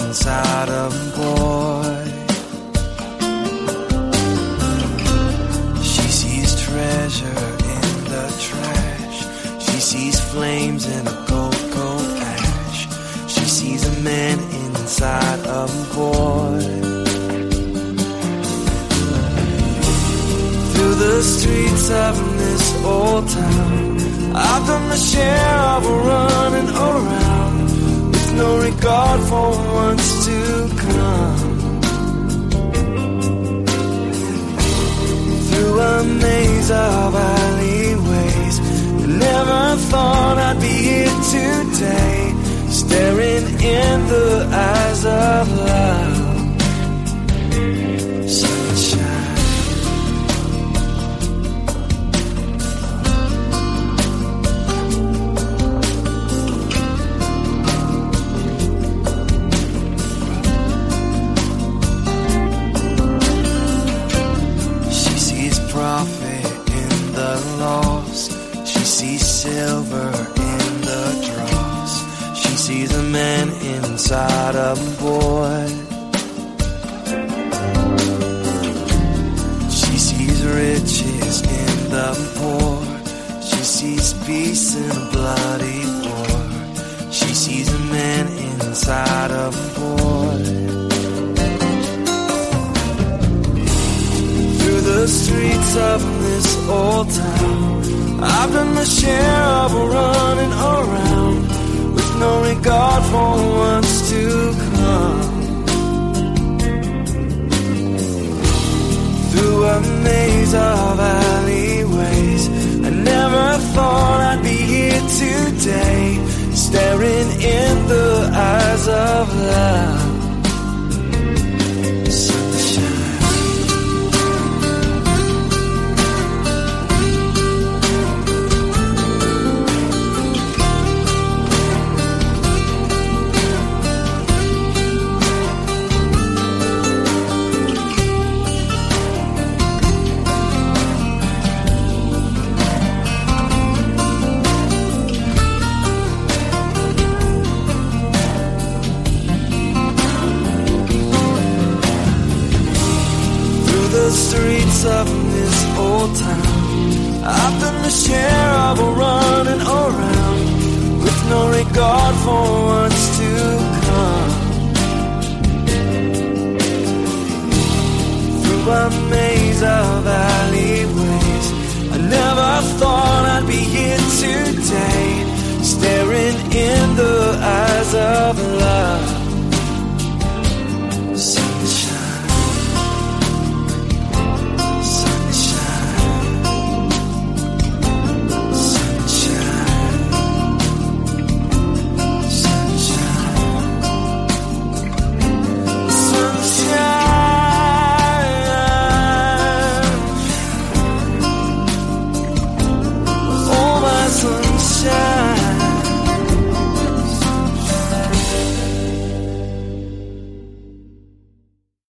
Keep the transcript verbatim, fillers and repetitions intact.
inside a boy. She sees treasure in the trash. She sees flames in a cold, cold ash. She sees a man inside a boy. Through the streets of this old town, I've done my share of running around with no regard for what's to come. Through a maze of alleyways, I never thought I'd be here today, staring in the eyes of love. Silver in the dross. She sees a man inside a boy. She sees riches in the poor. She sees peace in a bloody war. She sees a man inside a boy. Through the streets of this old town, I've done my share of running around with no regard for what's to come. Through a maze of alleyways, I never thought I'd be here today, staring in the eyes of love. The streets of this old town, I've done my share of running around with no regard for what's to come. Through a